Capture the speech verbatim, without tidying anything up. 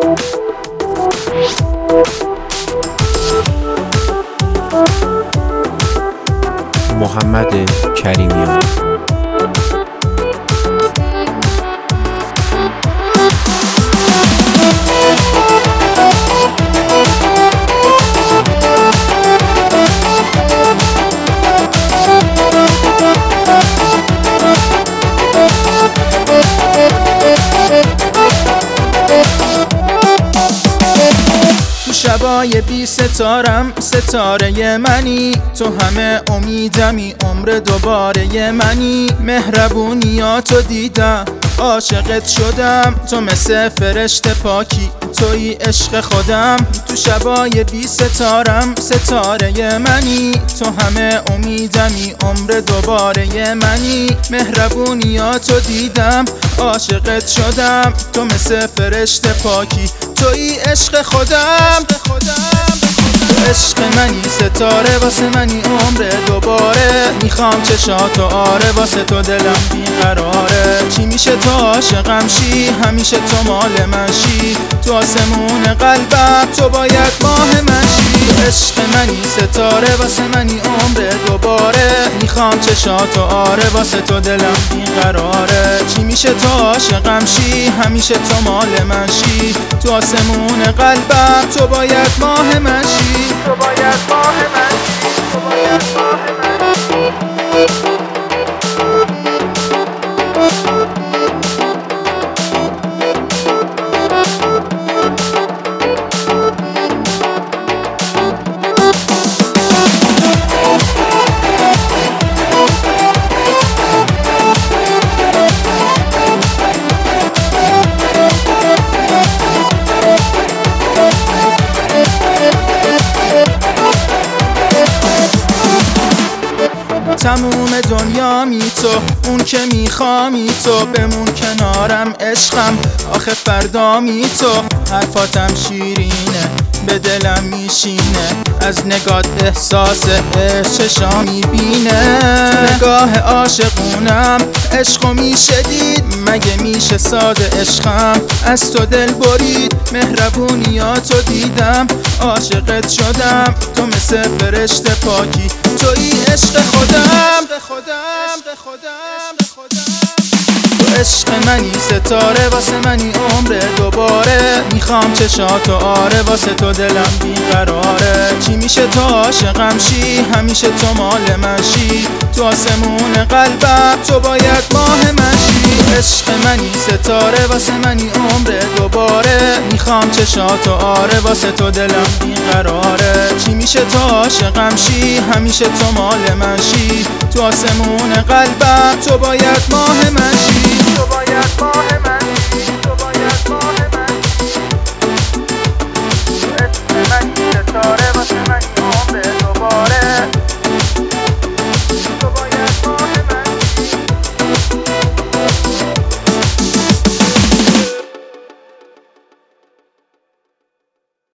محمد کریمیان. شبای بی ستارم ستاره منی، تو همه امیدمی عمر دوباره منی. مهربونیاتو دیدم عاشقت شدم، تو مثل فرشته پاکی توی عشق خودم. تو شبای بی ستارم ستاره منی، تو همه امیدمی عمر دوباره منی. مهربونیاتو دیدم عاشقت شدم، تو مثل فرشته پاکی توی عشق خودم. تو عشق منی ستاره واسه منی عمر دوباره، میخوام چشاتو آره واسه تو دلم بیقراره. چی میشه تو عاشقم شی، همیشه تو مال من شی، تو آسمون قلبم تو باید ماه من شی. تو عشق منی ستاره واسه منی عمر دوباره، میخوام چشاتو آره واسه تو دلم بیقراره. چی میشه تو عاشقم شی، همیشه تو مال من شی، تو آسمون قلبم تو باید ماه من شی، تو باید ماه من شی، تو باید ماه من شی. تموم دنیا می تو، اون که میخوامی تو، بمون کنارم عشقم آخه فردا می تو. حرفاتم شیرینه به دلم میشینه، از نگات احساس عشق چشام میبینه. نگاه عاشقونم عشقو میشه دید، مگه میشه ساده عشقم از تو دل برید. مهربونیاتو دیدم عاشقت شدم، تو مثل فرشته پاکی توی عشق خودم. تو عشق منی ستاره واسه منی عمر دوباره، میخوام چشاتو آره واسه تو دلم بیقراره. چی میشه تو عاشقم شی، همیشه تو مال من شی، تو آسمون قلبم تو باید ماه من شی. تو عشق منی ستاره واسه منی عمر دوباره، میخوام چشاتو آره واسه تو دلم بیقراره. چی میشه تو عاشقم شی، همیشه تو مال من شی، تو آسمون قلبم تو باید ماه من شی، تو باید ماه